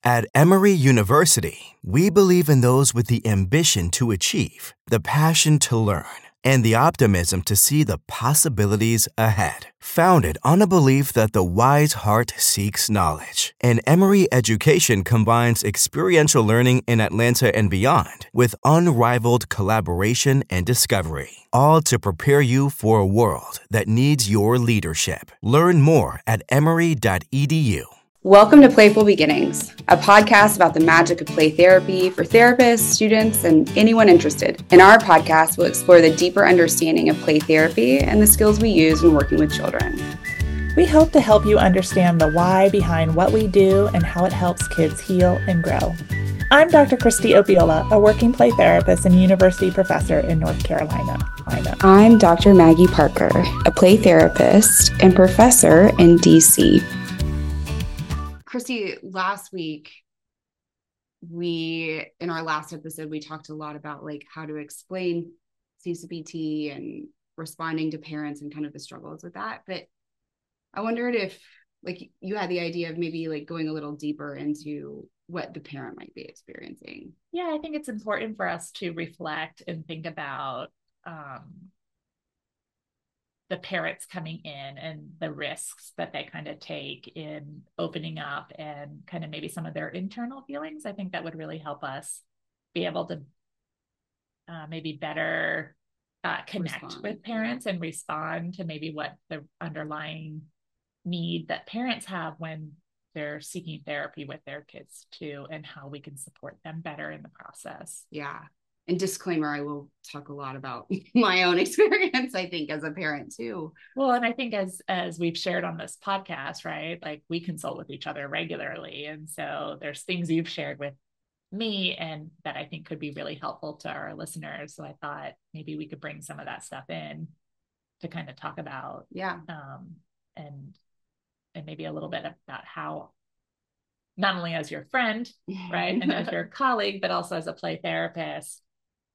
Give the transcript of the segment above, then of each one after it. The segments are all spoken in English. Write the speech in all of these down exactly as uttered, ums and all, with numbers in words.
At Emory University, we believe in those with the ambition to achieve, the passion to learn, and the optimism to see the possibilities ahead. Founded on a belief that the wise heart seeks knowledge, and Emory education combines experiential learning in Atlanta and beyond with unrivaled collaboration and discovery, all to prepare you for a world that needs your leadership. Learn more at emory dot e d u. Welcome to Playful Beginnings, a podcast about the magic of play therapy for therapists, students, and anyone interested. In our podcast, we'll explore the deeper understanding of play therapy and the skills we use when working with children. We hope to help you understand the why behind what we do and how it helps kids heal and grow. I'm Doctor Christy Opiola, a working play therapist and university professor in North Carolina. I'm Doctor Maggie Parker, a play therapist and professor in D C Christy, last week, we, in our last episode, we talked a lot about like how to explain C C P T and responding to parents and kind of the struggles with that. But I wondered if like you had the idea of maybe like going a little deeper into what the parent might be experiencing. Yeah, I think it's important for us to reflect and think about um, the parents coming in and the risks that they kind of take in opening up and kind of maybe some of their internal feelings. I think that would really help us be able to uh, maybe better uh, connect respond. with parents and respond to maybe what the underlying need that parents have when they're seeking therapy with their kids too, and how we can support them better in the process. Yeah. And disclaimer, I will talk a lot about my own experience, I think, as a parent too. Well, and I think as as we've shared on this podcast, right, like we consult with each other regularly. And so there's things you've shared with me and that I think could be really helpful to our listeners. So I thought maybe we could bring some of that stuff in to kind of talk about. Yeah. Um, and, and maybe a little bit about how, not only as your friend, right, and as your colleague, but also as a play therapist,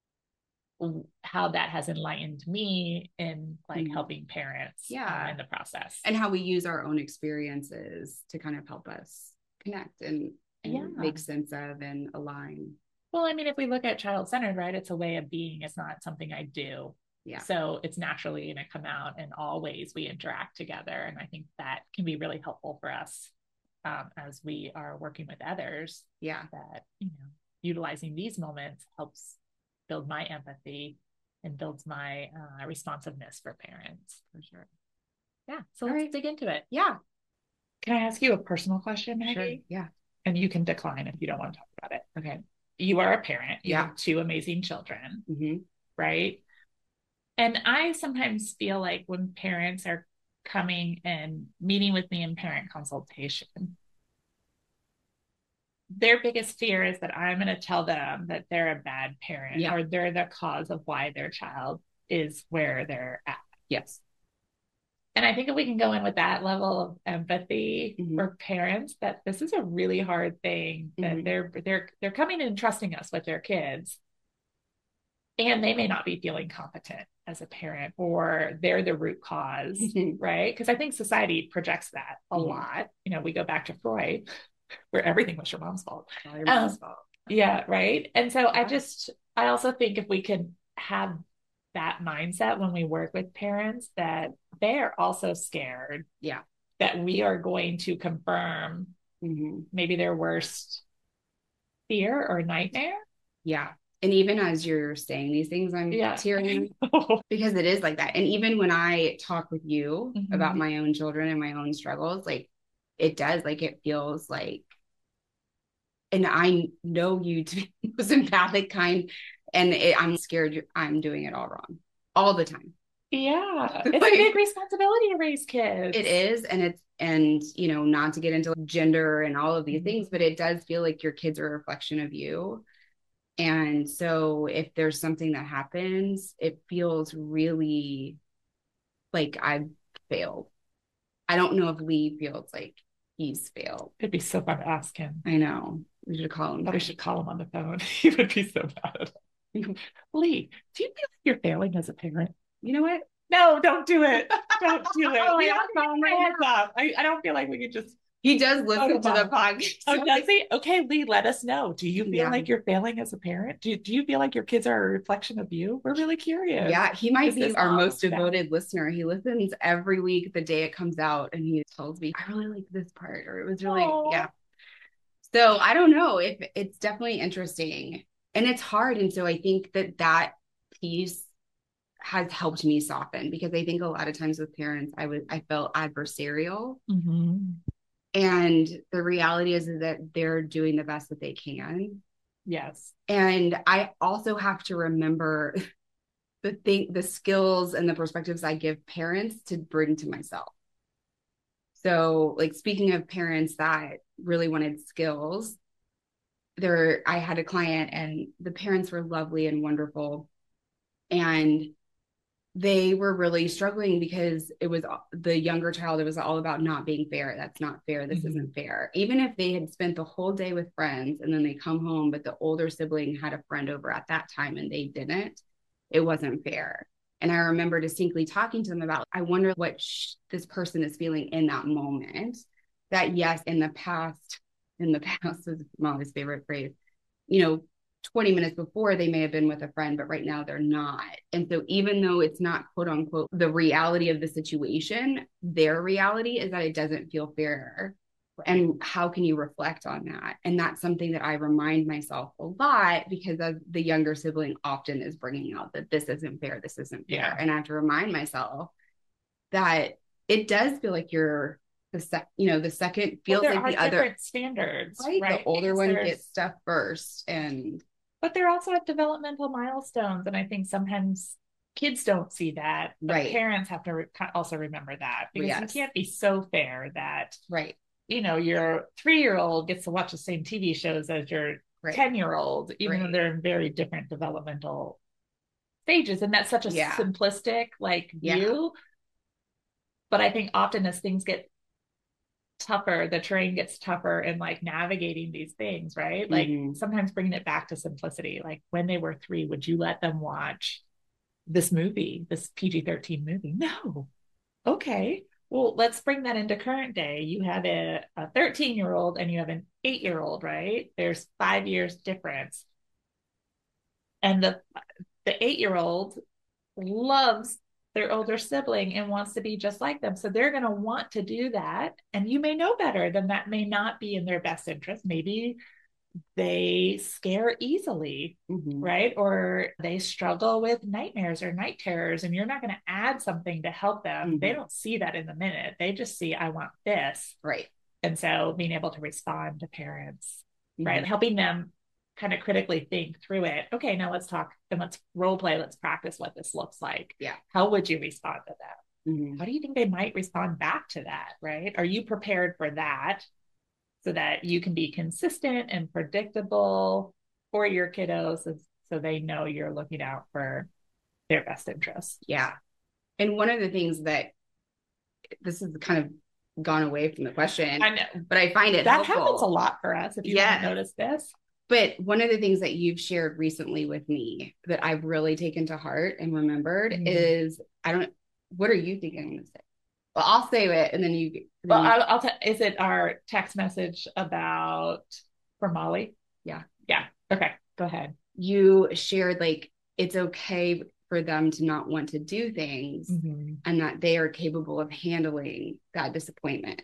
how that has enlightened me in like mm-hmm. helping parents yeah. uh, in the process, and how we use our own experiences to kind of help us connect and, and yeah. make sense of and align. Well, I mean, if we look at child-centered, right, it's a way of being. It's not something I do. Yeah. So it's naturally going to come out in all ways we interact together. And I think that can be really helpful for us um, as we are working with others. Yeah. That, you know, utilizing these moments helps build my empathy and builds my uh, responsiveness for parents, for sure. Yeah. So All let's right. dig into it. Yeah. Can I ask you a personal question, Maggie? Sure. Yeah. And you can decline if you don't want to talk about it. Okay. You are a parent. You yeah. have two amazing children, mm-hmm. right? And I sometimes feel like when parents are coming and meeting with me in parent consultation, their biggest fear is that I'm going to tell them that they're a bad parent yeah. or they're the cause of why their child is where they're at. Yes. And I think if we can go in with that level of empathy mm-hmm. for parents, that this is a really hard thing, that mm-hmm. they're, they're, they're coming and trusting us with their kids. And they may not be feeling competent as a parent, or they're the root cause, mm-hmm. right? Because I think society projects that a mm-hmm. lot. You know, we go back to Freud, where everything was your mom's fault. Oh, your mom's um, fault. Yeah, right. And so yeah. I just, I also think if we could have that mindset when we work with parents, that they're also scared. Yeah. That we are going to confirm mm-hmm. maybe their worst fear or nightmare. Yeah. And even as you're saying these things, I'm yeah. tearing because it is like that. And even when I talk with you mm-hmm. about my own children and my own struggles, like it does, like it feels like, and I know you to be the most empathic kind, and it, I'm scared I'm doing it all wrong all the time. Yeah. It's like, a big responsibility to raise kids. It is. And it's, and you know, not to get into gender and all of these mm-hmm. things, but it does feel like your kids are a reflection of you. And so if there's something that happens, it feels really like I've failed. I don't know if Lee feels like he's failed. It'd be so fun to ask him. I know. We should call him. We should call him on the phone. He would be so bad. Lee, do you feel like you're failing as a parent? You know what? No, don't do it. Don't do it. oh, we yeah, are calling my heads up. I, I don't feel like we could just He does listen Oh, to the podcast. Oh, does he? Okay, Lee, let us know. Do you feel Yeah. like you're failing as a parent? Do, do you feel like your kids are a reflection of you? We're really curious. Yeah, he might Is be this our mom most bad? devoted listener. He listens every week the day it comes out, and he tells me, I really like this part, or it was really, Aw. yeah. So I don't know if it's definitely interesting, and it's hard. And so I think that that piece has helped me soften, because I think a lot of times with parents, I was, I felt adversarial. Mhm. And the reality is that they're doing the best that they can. Yes. And I also have to remember the thing, the skills and the perspectives I give parents to bring to myself. So, like, speaking of parents that really wanted skills, there, I had a client and the parents were lovely and wonderful. And they were really struggling because it was the younger child. It was all about not being fair. That's not fair. This mm-hmm. isn't fair. Even if they had spent the whole day with friends and then they come home, but the older sibling had a friend over at that time and they didn't, it wasn't fair. And I remember distinctly talking to them about, I wonder what sh- this person is feeling in that moment. That yes, in the past, in the past was Molly's favorite phrase, you know, twenty minutes before they may have been with a friend, but right now they're not. And so even though it's not quote unquote the reality of the situation, their reality is that it doesn't feel fair. Right. And how can you reflect on that? And that's something that I remind myself a lot, because of the younger sibling often is bringing out that this isn't fair, this isn't fair. Yeah. And I have to remind myself that it does feel like you're the sec, you know, the second feels well, there like are the other different standards, right? right? The older because one there's... gets stuff first, and but they're also at developmental milestones, and I think sometimes kids don't see that, but right. parents have to re- also remember that, because yes. you can't be so fair that right, you know, your three-year-old gets to watch the same T V shows as your ten-year-old, right. even right. though they're in very different developmental stages, and that's such a yeah. simplistic like view. Yeah. But I think often as things get tougher, the terrain gets tougher in like navigating these things, right? Like mm-hmm. sometimes bringing it back to simplicity. Like when they were three, would you let them watch this movie, this P G thirteen movie? No. Okay. Well, let's bring that into current day. You have a, a thirteen year old and you have an eight year old, right? There's five years difference. And the, the eight year old loves their older sibling and wants to be just like them. So they're going to want to do that. And you may know better than that may not be in their best interest. Maybe they scare easily, mm-hmm. right? Or they struggle with nightmares or night terrors, and you're not going to add something to help them. Mm-hmm. They don't see that in the minute. They just see, I want this. Right. And so being able to respond to parents, mm-hmm. right? Helping them kind of critically think through it. Okay, now let's talk and let's role play. Let's practice what this looks like. Yeah. How would you respond to that? Mm-hmm. How do you think they might respond back to that, right? Are you prepared for that so that you can be consistent and predictable for your kiddos so, so they know you're looking out for their best interests? Yeah. And one of the things that this is kind of gone away from the question, I know, but I find it that helpful. happens a lot for us if you yeah. haven't noticed this. But one of the things that you've shared recently with me that I've really taken to heart and remembered mm-hmm. is, I don't, what are you thinking I'm going to say? Well, I'll say it and then you. Then well, you... I'll, I'll t- is it our text message about, for Molly? Yeah. Yeah. Okay. Go ahead. You shared like, it's okay for them to not want to do things mm-hmm. and that they are capable of handling that disappointment.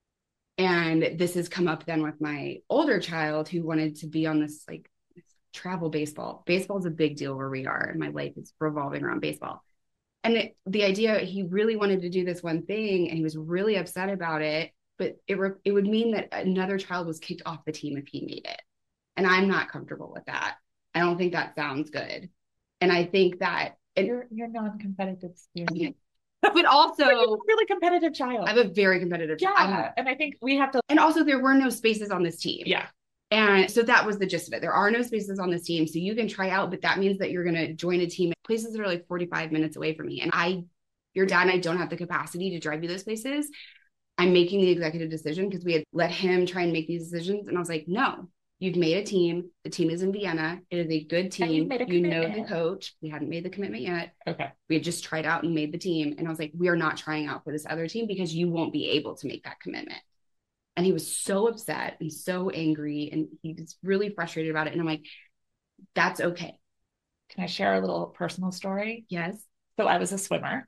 And this has come up then with my older child who wanted to be on this like travel baseball. Baseball is a big deal where we are, and my life is revolving around baseball. And it, the idea, he really wanted to do this one thing and he was really upset about it, but it, re- it would mean that another child was kicked off the team if he made it. And I'm not comfortable with that. I don't think that sounds good. And I think that it, you're, you're non-competitive spirit. But also a really competitive child. I have a very competitive yeah, child. Yeah. And I think we have to. And also there were no spaces on this team. Yeah. And so that was the gist of it. There are no spaces on this team. So you can try out, but that means that you're going to join a team at places that are like forty-five minutes away from me. And I, your dad and I don't have the capacity to drive you those places. I'm making the executive decision because we had let him try and make these decisions. And I was like, no, you've made a team. The team is in Vienna. It is a good team. A you know the coach. We hadn't made the commitment yet. Okay. We had just tried out and made the team. And I was like, we are not trying out for this other team because you won't be able to make that commitment. And he was so upset and so angry, and he was really frustrated about it. And I'm like, that's okay. Can I share a little personal story? Yes. So I was a swimmer,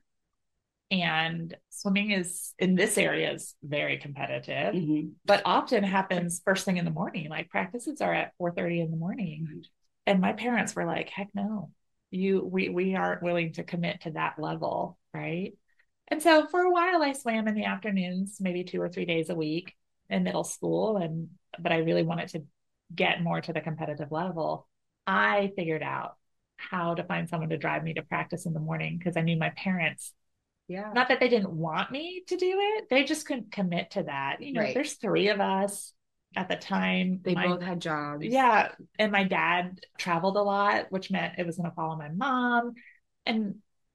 and swimming is in this area is very competitive, mm-hmm. but often happens first thing in the morning. Like practices are at four thirty in the morning. Mm-hmm. And my parents were like, heck no, you, we, we aren't willing to commit to that level. Right. And so for a while I swam in the afternoons, maybe two or three days a week in middle school. And, but I really wanted to get more to the competitive level. I figured out how to find someone to drive me to practice in the morning, because I knew my parents, yeah, not that they didn't want me to do it, they just couldn't commit to that. You know, right. There's three of us at the time. They my, both had jobs. Yeah. And my dad traveled a lot, which meant it was going to follow my mom. And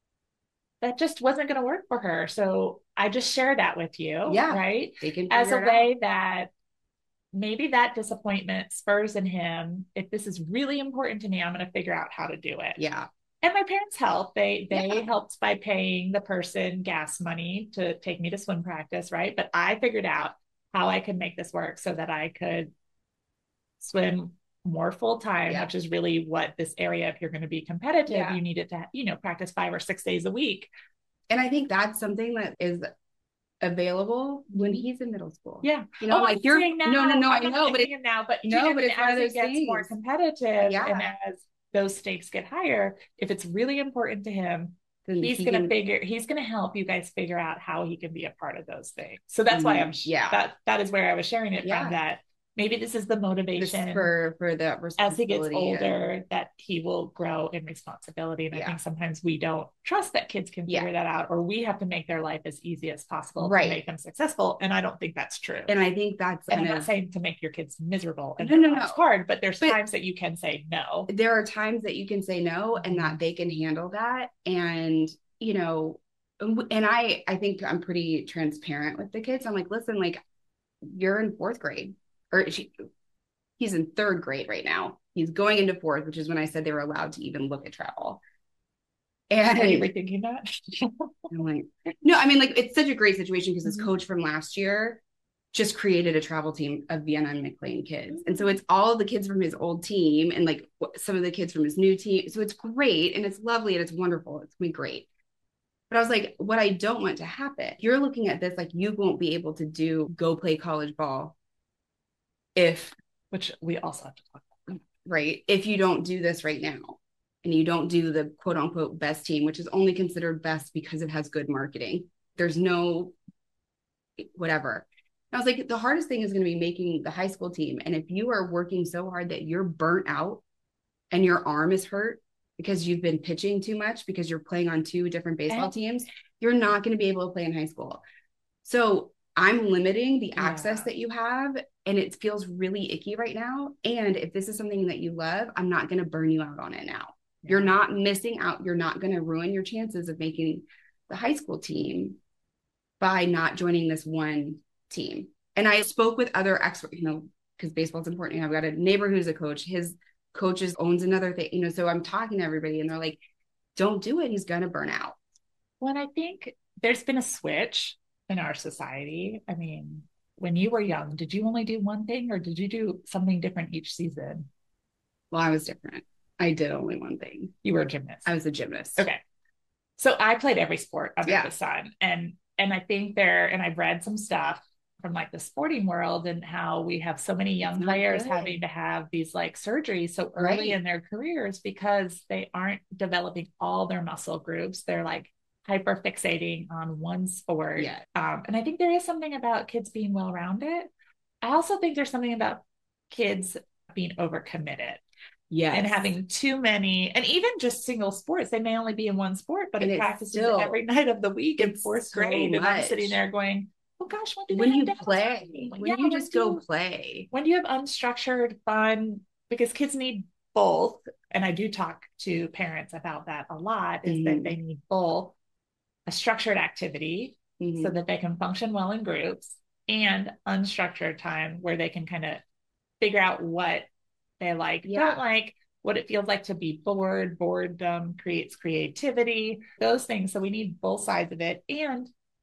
that just wasn't going to work for her. So I just share that with you. Yeah. Right. They can as a way out. That maybe that disappointment spurs in him. If this is really important to me, I'm going to figure out how to do it. Yeah. And my parents helped. They they yeah. helped by paying the person gas money to take me to swim practice, right? But I figured out how I could make this work so that I could swim more full time, yeah. which is really what this area, if you're going to be competitive, yeah. you need it to, you know, practice five or six days a week. And I think that's something that is available when he's in middle school. Yeah. You know, oh, like you're, now, no, no, no, I know, but it's now, but no, you, but it's as one of it those gets things. more competitive yeah. and as those stakes get higher, if it's really important to him, then he's he going to figure, he's going to help you guys figure out how he can be a part of those things. So that's mm, why I'm, yeah, that, that is where I was sharing it yeah. from, that maybe this is the motivation this for, for the as he gets older and, that he will grow in responsibility. And yeah. I think sometimes we don't trust that kids can figure yeah. that out, or we have to make their life as easy as possible right. to make them successful. And I don't think that's true. And I think that's, and I'm not saying to make your kids miserable and no, no, no. it's hard, but there's but times that you can say no. There are times that you can say no and that they can handle that. And, you know, and I, I think I'm pretty transparent with the kids. I'm like, listen, like you're in fourth grade. Or she, he's in third grade right now. He's going into fourth, which is when I said they were allowed to even look at travel. And are you rethinking that? I'm like, no, I mean, like, it's such a great situation because mm-hmm. his coach from last year just created a travel team of Vienna and McLean kids. Mm-hmm. And so it's all the kids from his old team and like some of the kids from his new team. So it's great and it's lovely and it's wonderful. It's gonna be great. But I was like, what I don't want to happen, you're looking at this like you won't be able to do go play college ball if, which we also have to talk about, right? If you don't do this right now and you don't do the quote unquote best team, which is only considered best because it has good marketing, there's no whatever. And I was like, the hardest thing is going to be making the high school team. And if you are working so hard that you're burnt out and your arm is hurt because you've been pitching too much because you're playing on two different baseball and teams, you're not going to be able to play in high school. So I'm limiting the access yeah. that you have, and it feels really icky right now. And if this is something that you love, I'm not going to burn you out on it now. Yeah. You're not missing out. You're not going to ruin your chances of making the high school team by not joining this one team. And I spoke with other experts, you know, because baseball is important. I've got a neighbor who's a coach. His coaches owns another thing, you know, so I'm talking to everybody and they're like, don't do it. He's going to burn out. Well, I think there's been a switch in our society. I mean, when you were young, did you only do one thing or did you do something different each season? Well, I was different. I did only one thing. You were a gymnast. I was a gymnast. Okay. So I played every sport under yeah. the sun. And, and I think there, and I've read some stuff from like the sporting world and how we have so many young players good. having to have these like surgeries so early right. in their careers because they aren't developing all their muscle groups. They're like hyper fixating on one sport. Yeah. Um, and I think there is something about kids being well-rounded. I also think there's something about kids being overcommitted. Yes. And having too many, and even just single sports, they may only be in one sport, but it practices still, every night of the week in fourth so grade. Much. And I'm sitting there going, oh gosh, when do when they you play? When yeah, you just when go you, play? When do you have unstructured fun? Because kids need both. And I do talk to parents about that a lot, is mm-hmm. that they need both a structured activity mm-hmm. so that they can function well in groups and unstructured time where they can kind of figure out what they like, yeah. don't like, what it feels like to be bored. Boredom creates creativity, those things. So we need both sides of it. And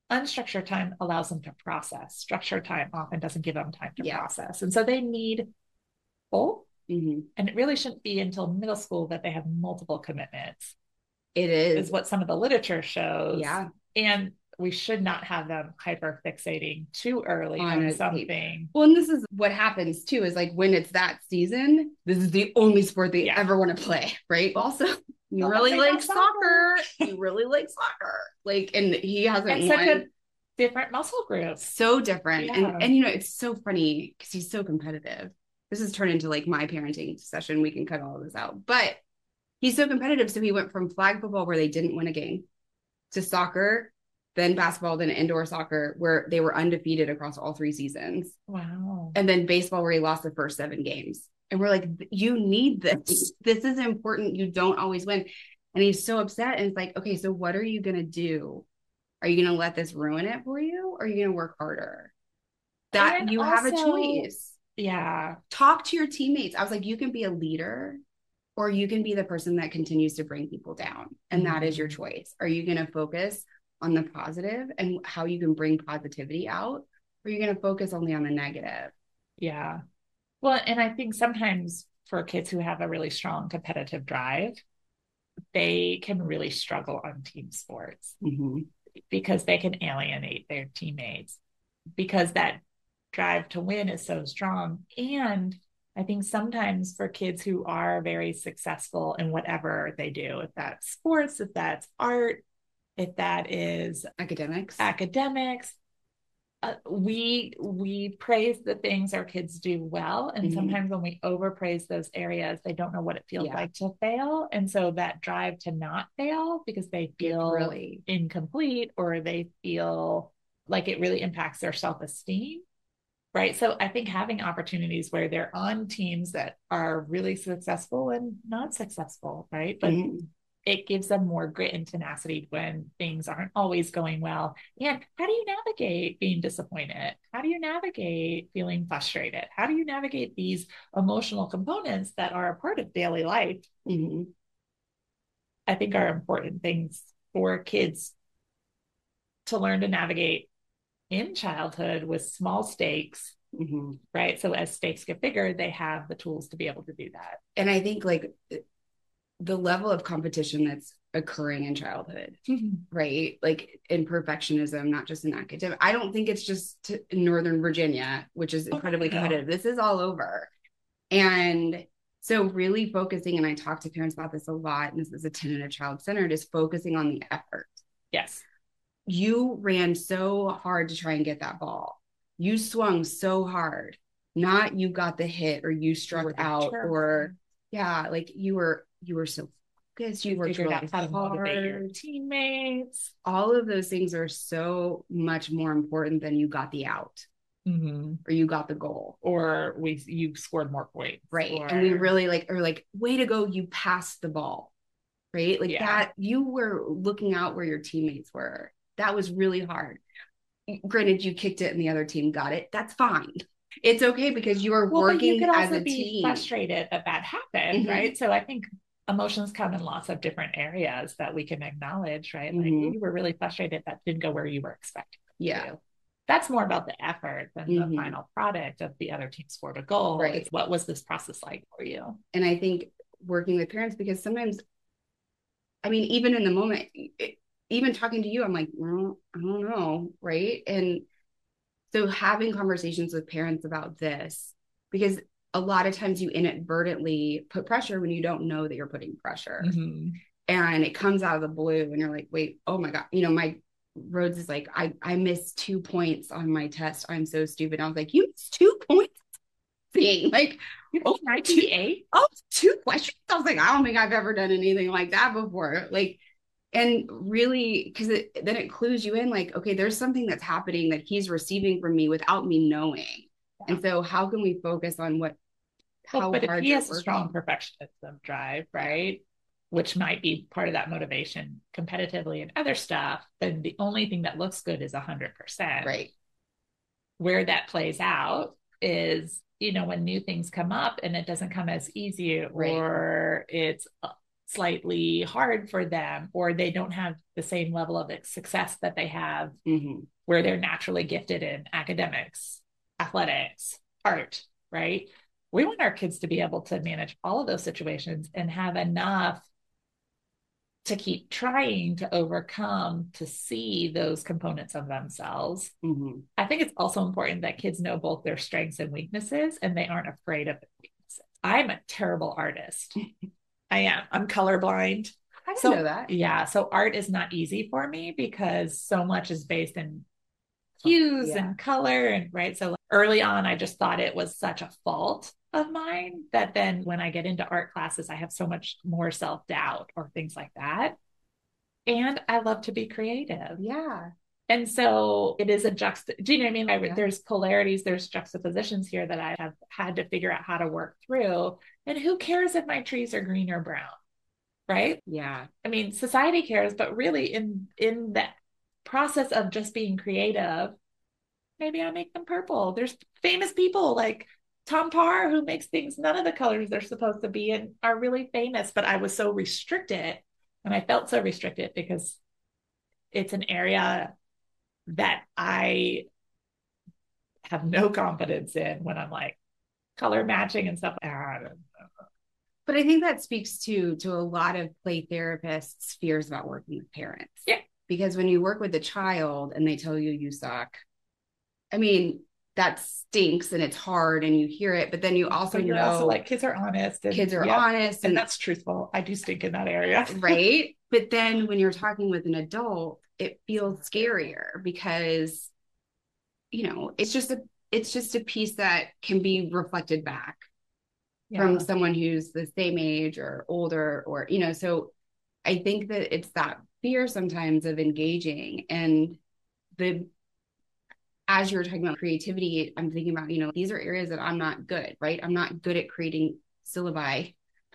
unstructured time allows them to process. Structured time often doesn't give them time to Yeah. process. And so they need both. Mm-hmm. And it really shouldn't be until middle school that they have multiple commitments. It is. Is what some of the literature shows. Yeah. And we should not have them hyper fixating too early on, on something. Well, and this is what happens too, is like when it's that season, this is the only sport they yeah. ever want to play, right? Also, you well, really like soccer. soccer. You really like soccer. Like, and he hasn't and won. Such a different muscle groups. So different. Yeah. And, and, you know, it's so funny because he's so competitive. This has turned into like my parenting session. We can cut all of this out. But he's so competitive. So he went from flag football where they didn't win a game to soccer, then basketball, then indoor soccer, where they were undefeated across all three seasons. Wow. And then baseball, where he lost the first seven games. And we're like, you need this. This is important. You don't always win. And he's so upset. And it's like, okay, so what are you going to do? Are you going to let this ruin it for you? Or are you going to work harder? That and you also, have a choice. Yeah. Talk to your teammates. I was like, you can be a leader, or you can be the person that continues to bring people down. And mm-hmm. that is your choice. Are you going to focus on the positive and how you can bring positivity out? Or are you going to focus only on the negative? Yeah. Well, and I think sometimes for kids who have a really strong competitive drive, they can really struggle on team sports mm-hmm. because they can alienate their teammates because that drive to win is so strong. And I think sometimes for kids who are very successful in whatever they do, if that's sports, if that's art, if that is academics, academics, uh, we we praise the things our kids do well. And mm-hmm. sometimes when we overpraise those areas, they don't know what it feels yeah. like to fail. And so that drive to not fail because they feel really incomplete or they feel like it really impacts their self-esteem. Right. So I think having opportunities where they're on teams that are really successful and not successful, right? But mm-hmm. it gives them more grit and tenacity when things aren't always going well. And how do you navigate being disappointed? How do you navigate feeling frustrated? How do you navigate these emotional components that are a part of daily life? Mm-hmm. I think are important things for kids to learn to navigate in childhood with small stakes, mm-hmm. right? So as stakes get bigger, they have the tools to be able to do that. And I think like the level of competition that's occurring in childhood, mm-hmm. right? Like in perfectionism, not just in academic. I don't think it's just to Northern Virginia, which is incredibly oh, competitive. No. This is all over. And so really focusing, and I talk to parents about this a lot, and this is a tenet of child-centered, is focusing on the effort. Yes. You ran so hard to try and get that ball. You swung so hard, not you got the hit or you struck you out sure. or yeah, like you were, you were so focused. You, you worked really out how to motivate your teammates. All of those things are so much more important than you got the out mm-hmm. or you got the goal or we, you scored more points. Right. Or... And we really like, or like, way to go. You passed the ball, right? Like yeah. that you were looking out where your teammates were. That was really hard. Granted, you kicked it and the other team got it. That's fine. It's okay because you are well, working you could also as a be team. Frustrated that that happened, mm-hmm. right? So I think emotions come in lots of different areas that we can acknowledge, right? Like mm-hmm. you were really frustrated that didn't go where you were expecting. Yeah. To. That's more about the effort than mm-hmm. the final product of the other team scored a goal. Right. It's what was this process like for you? And I think working with parents, because sometimes, I mean, even in the moment, it, even talking to you, I'm like, well, I don't know. Right. And so having conversations with parents about this, because a lot of times you inadvertently put pressure when you don't know that you're putting pressure mm-hmm. and it comes out of the blue and you're like, wait, oh my God. You know, my Rhodes is like, I, I missed two points on my test. I'm so stupid. I was like, you missed two points? Being like, oh, two, oh, two questions. I was like, I don't think I've ever done anything like that before. Like, and really, because it, then it clues you in like, okay, there's something that's happening that he's receiving from me without me knowing. Yeah. And so how can we focus on what, how well, but hard if he has a working? strong perfectionism drive, right? Which might be part of that motivation competitively and other stuff, then the only thing that looks good is a hundred percent. Right. Where that plays out is, you know, when new things come up and it doesn't come as easy right. or it's slightly hard for them, or they don't have the same level of success that they have Mm-hmm. where they're naturally gifted in academics, athletics, art, right? We want our kids to be able to manage all of those situations and have enough to keep trying to overcome, to see those components of themselves. Mm-hmm. I think it's also important that kids know both their strengths and weaknesses, and they aren't afraid of their weaknesses. I'm a terrible artist. I am. I'm colorblind. I didn't so, know that. Yeah. So art is not easy for me because so much is based in hues yeah. and color. And right. So early on, I just thought it was such a fault of mine that then when I get into art classes, I have so much more self-doubt or things like that. And I love to be creative. Yeah. And so it is a juxta, do you know what I mean? I, Yeah. There's polarities, there's juxtapositions here that I have had to figure out how to work through. And who cares if my trees are green or brown? Right? Yeah. I mean, society cares, but really in in that process of just being creative, maybe I make them purple. There's famous people like Tom Parr who makes things none of the colors they're supposed to be and are really famous, but I was so restricted and I felt so restricted because it's an area that I have no confidence in when I'm like color matching and stuff. I don't know. But I think that speaks to to a lot of play therapists' fears about working with parents. Yeah. Because when you work with a child and they tell you you suck, I mean, that stinks and it's hard and you hear it, but then you also but you're know also like kids are honest and kids are yep, honest and, and that's truthful. I do stink in that area. right. But then when you're talking with an adult, it feels scarier because, you know, it's just a it's just a piece that can be reflected back Yeah. from someone who's the same age or older, or, you know, so I think that it's that fear sometimes of engaging. And the, as you're talking about creativity, I'm thinking about, you know, these are areas that I'm not good, right? I'm not good at creating syllabi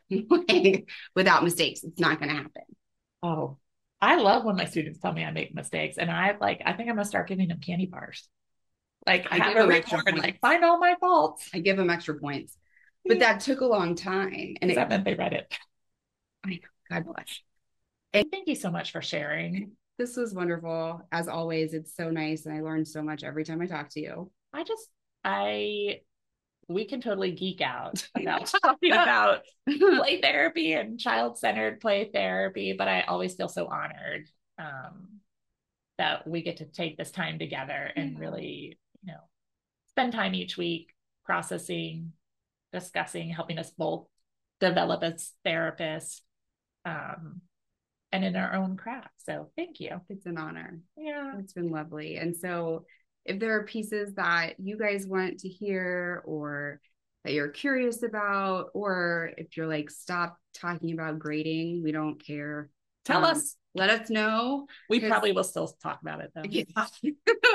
without mistakes. It's not going to happen. Oh, I love when my students tell me I make mistakes, and I like, I think I'm gonna start giving them candy bars. Like I, I have a report, like find all my faults. I give them extra points, but that took a long time, and it, that meant they read it. I know. God bless. And thank you so much for sharing. This was wonderful. As always, it's so nice, and I learned so much every time I talk to you. I just, I, we can totally geek out about talking about play therapy and child-centered play therapy, but I always feel so honored um, that we get to take this time together and yeah. really, you know, spend time each week processing, discussing, helping us both develop as therapists um, and in our own craft. So thank you. It's an honor. Yeah. It's been lovely. And so if there are pieces that you guys want to hear or that you're curious about, or if you're like, stop talking about grading, we don't care. Tell um, us. Let us know. We probably will still talk about it though. Yeah.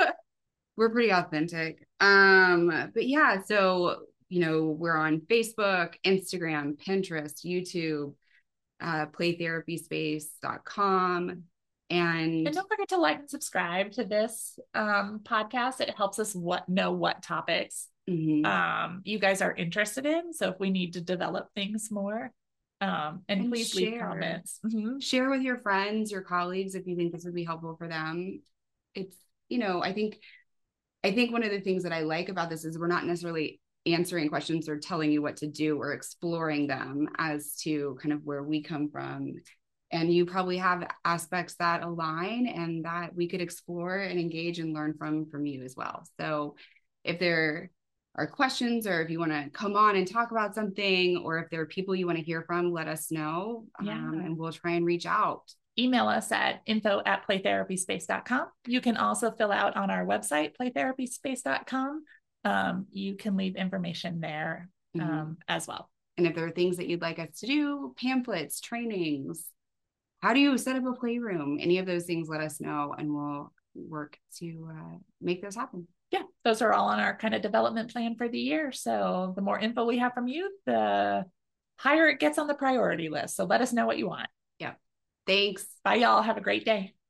We're pretty authentic. Um, but yeah, so, you know, we're on Facebook, Instagram, Pinterest, YouTube, uh, play therapy space dot com. And, and don't forget to like and subscribe to this um, podcast. It helps us what know what topics mm-hmm. um, you guys are interested in. So if we need to develop things more, um, and, and please share. Leave comments. Mm-hmm. Share with your friends, your colleagues, if you think this would be helpful for them. It's, you know, I think, I think one of the things that I like about this is we're not necessarily answering questions or telling you what to do or exploring them as to kind of where we come from. And you probably have aspects that align and that we could explore and engage and learn from, from you as well. So if there are questions or if you want to come on and talk about something, or if there are people you want to hear from, let us know. Yeah. Um, and we'll try and reach out. Email us at info at play therapy space dot com. You can also fill out on our website, play therapy space dot com. Um, you can leave information there um, mm-hmm. as well. And if there are things that you'd like us to do, pamphlets, trainings, how do you set up a playroom? Any of those things, let us know and we'll work to uh, make those happen. Yeah, those are all on our kind of development plan for the year. So the more info we have from you, the higher it gets on the priority list. So let us know what you want. Yeah. Thanks. Bye, y'all. Have a great day.